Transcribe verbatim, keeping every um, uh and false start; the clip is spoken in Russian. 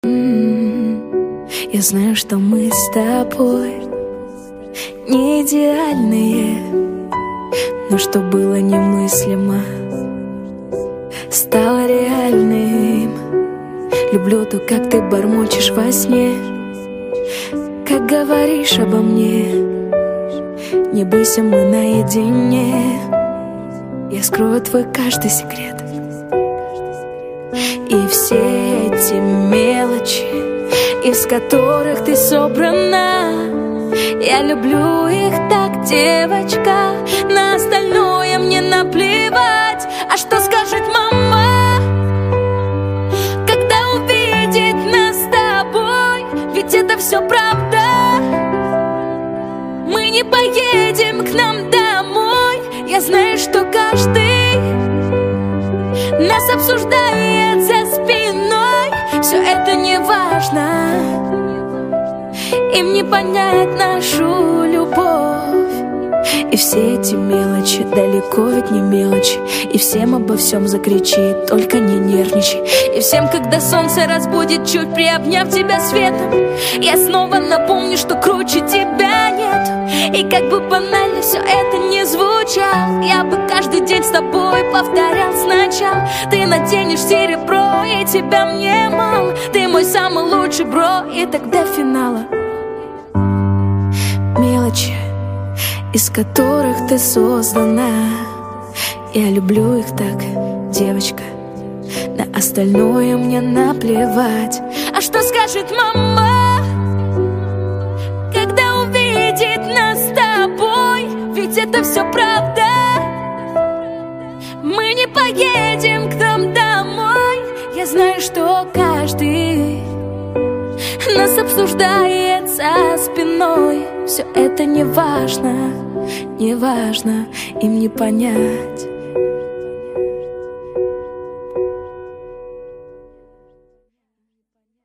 Я знаю, что мы с тобой не идеальные, но что было немыслимо, стало реальным. Люблю то, как ты бормочешь во сне, как говоришь обо мне. Не бойся, мы наедине, я скрою твой каждый секрет. И все эти мелочи, из которых ты собрана, я люблю их так, девочка. На остальное мне наплевать. А что скажет мама, когда увидит нас с тобой? Ведь это все правда. Мы не поедем к нам домой. Я знаю, что каждый нас обсуждает за спиной. Все это не важно, им не понять нашу любовь. И все эти мелочи далеко ведь не мелочи. И всем обо всем закричи, только не нервничай. И всем, когда солнце разбудит, чуть приобняв тебя светом, я снова напомню, что круче тебя нет. И как бы банально все это не звучало, я бы каждый день с тобой повторял сначала. Ты наденешь серебро, и тебя мне мало. Ты мой самый лучший бро, и тогда финала. Мелочи, из которых ты создана, я люблю их так, девочка. На остальное мне наплевать. А что скажет мама, когда увидит нас с тобой? Ведь это все правда. Мы не поедем к нам домой. Я знаю, что каждый нас обсуждает за спиной. Все это не важно, не важно, им не понять.